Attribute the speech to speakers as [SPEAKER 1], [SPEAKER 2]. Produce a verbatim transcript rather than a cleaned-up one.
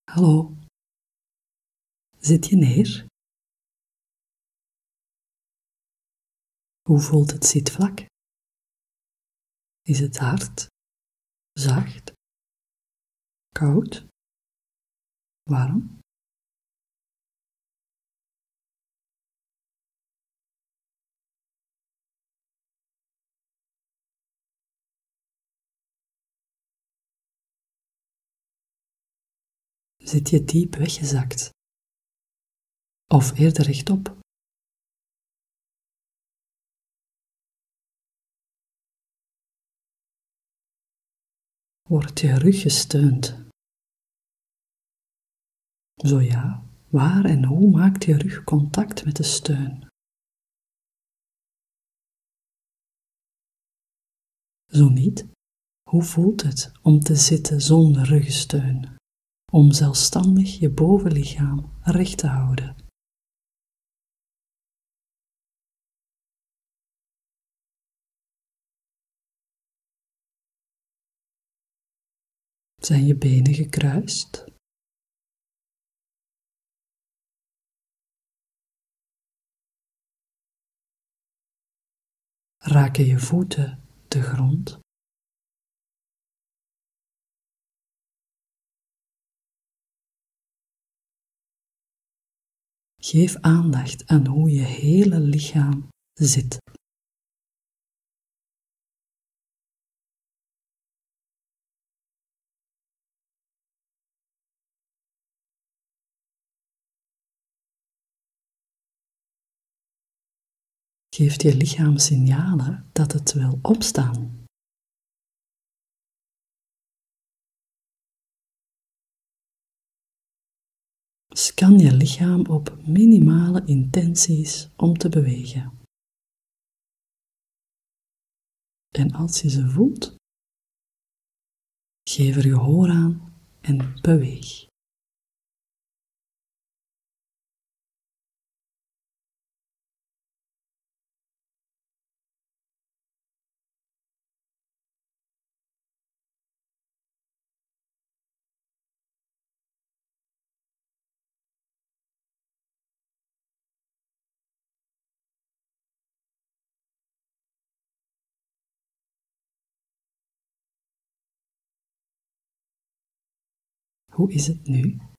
[SPEAKER 1] Hallo, zit je neer? Hoe voelt het zitvlak? Is het hard, zacht, koud, warm? Zit je diep weggezakt? Of eerder rechtop? Wordt je rug gesteund? Zo ja, waar en hoe maakt je rug contact met de steun? Zo niet, hoe voelt het om te zitten zonder ruggensteun? Om zelfstandig je bovenlichaam recht te houden? Zijn je benen gekruist? Raken je voeten de grond? Geef aandacht aan hoe je hele lichaam zit. Geeft je lichaam signalen dat het wil opstaan. Scan je lichaam op minimale intenties om te bewegen. En als je ze voelt, geef er gehoor aan en beweeg. Hoe is het nu?